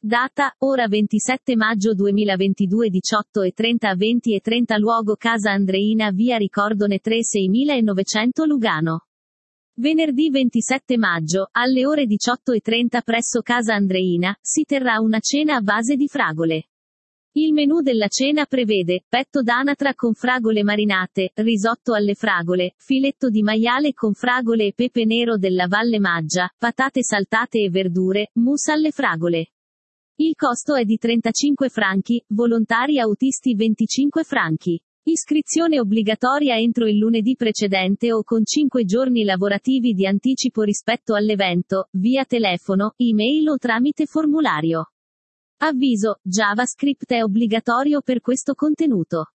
Data, ora 27 maggio 2022 18:30 a 20:30 Luogo Casa Andreina via Ricordone 3 6900 Lugano. Venerdì 27 maggio, alle ore 18:30 presso Casa Andreina, si terrà una cena a base di fragole. Il menù della cena prevede, petto d'anatra con fragole marinate, risotto alle fragole, filetto di maiale con fragole e pepe nero della Valle Maggia, patate saltate e verdure, mousse alle fragole. Il costo è di 35 franchi, volontari autisti 25 franchi. Iscrizione obbligatoria entro il lunedì precedente o con 5 giorni lavorativi di anticipo rispetto all'evento, via telefono, email o tramite formulario. Avviso: JavaScript è obbligatorio per questo contenuto.